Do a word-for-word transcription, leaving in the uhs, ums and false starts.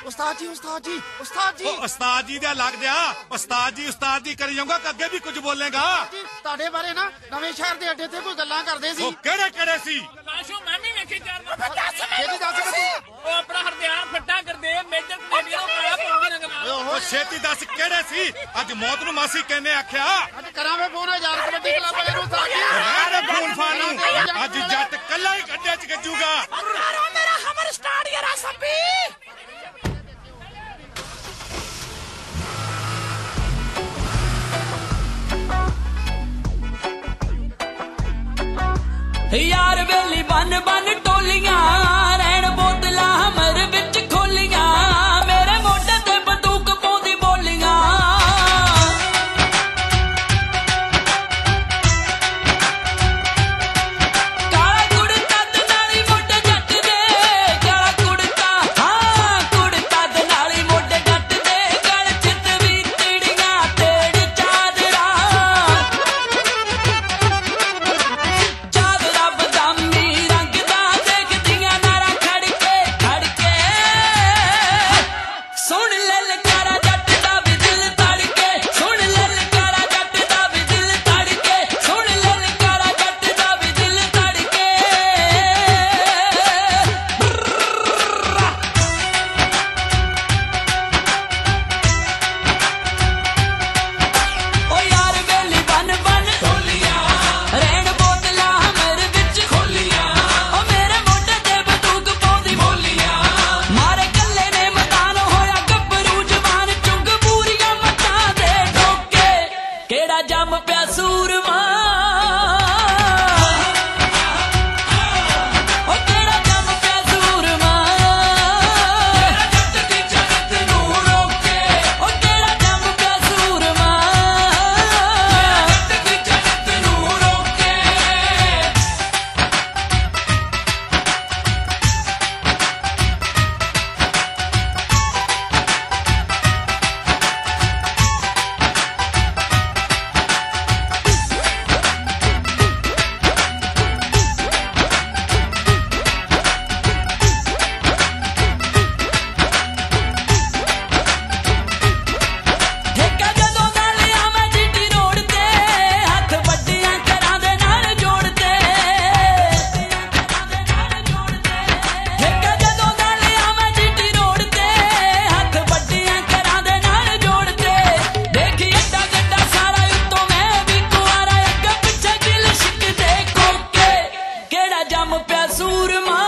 ਉਸਤਾਦ ਜੀ ਉਸਤਾਦ ਜੀ ਉਸਤਾਦ ਜੀ ਉਹ ਉਸਤਾਦ ਜੀ ਦਾ ਲੱਗ ਜਾ। ਉਸਤਾਦ ਜੀ ਉਸਤਾਦ ਜੀ ਕਰੀ ਜਾਊਗਾ ਕਿ ਅੱਗੇ ਵੀ ਕੁਝ ਬੋਲੇਗਾ। ਜੀ ਤੁਹਾਡੇ ਬਾਰੇ ਨਾ ਨਵੇਂ ਸ਼ਹਿਰ ਦੇ ਅੱਡੇ ਤੇ ਕੋਈ ਗੱਲਾਂ ਕਰਦੇ ਸੀ। ਉਹ ਕਿਹੜੇ ਕਿਹੜੇ ਸੀ? ਲਾਸ਼ੋ ਮੈਂ ਵੀ ਵੇਖੇ ਚਾਰ ਛੇਤੀ ਦੱਸ ਤੂੰ। ਉਹ ਆਪਣਾ ਹਰਦਿਆਲ ਫੱਟਾ ਕਰਦੇ ਮੇਜਰ ਕੈਨੇਡੀਅਨ ਨੂੰ ਕਾਲਾ ਪਾਉਂਦੇ ਰੰਗ ਨਾਲ। ਉਹ ਛੇਤੀ ਦੱਸ ਕਿਹੜੇ ਸੀ? ਅੱਜ ਮੌਤ ਨੂੰ ਮਾਸੀ ਕਹਿੰਨੇ ਆਖਿਆ। ਅੱਜ ਕਰਾਂਗੇ ਫੋਨ ਹਜ਼ਾਰ ਕਬੱਡੀ ਕਲੱਬ ਵਾਲੇ ਨੂੰ ਉਸਤਾਦ ਜੀ। ਅਰੇ ਫੋਨ ਫਾਨੂੰ ਅੱਜ ਜੱਟ ਕੱਲਾ ਹੀ ਗੱਡੇ 'ਚ ਗੱਜੂਗਾ। ਮੇਰਾ ਖਬਰ ਸਟਾਰਟ ਯਾਰਾ ਸੱਬੀ। यार वेली बन बन टोलियां रैन बोतलां हमर विच खोलियां मेरे मोढे ते बंदूक पाउंदी बोलियां काला कुड़ता ते नाली मोढे जट दे काला कुड़ता हाँ कुड़ता ते नाली मोढे जट दे गल चित भी तिड़ियां तेड़ चादरा जम प्या सूरमा तेरा जम प्या सूरमा जट दी जगत नू रोके तेरा जम प्या सूरमा जट दी जगत नू रोके जम प्या सूरमा